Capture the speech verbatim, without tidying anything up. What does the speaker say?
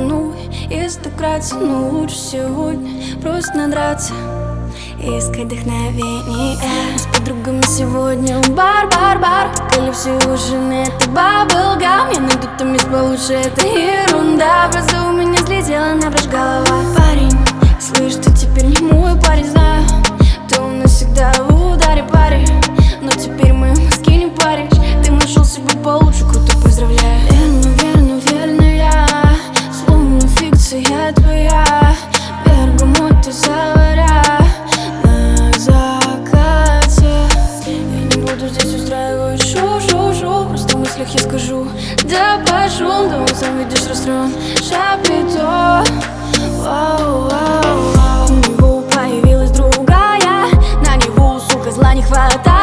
волну и стократно, но лучше сегодня просто надраться и искать вдохновение. С подругами сегодня в бар, бар, бар. Или все ужины, это баблгам. Я найду там мест получше, это ерунда. Просто у меня слетела напрочь голова. Парень, слышь, ты теперь не мой парень, знаю. Ты у нас всегда в ударе, парень. Но теперь мои мозги не паришь. Ты нашел себе получше, круто, поздравляю. Верно, верно, верно я, словно фикция твоя. Бергамот и заваря на закате. Я не буду здесь устраивать шу-шу-шу. Просто в мыслях я скажу: да пошел, да он сам видишь расстроен. Шапито, вау, вау, вау. У него появилась другая, на него, сука, зла не хватает.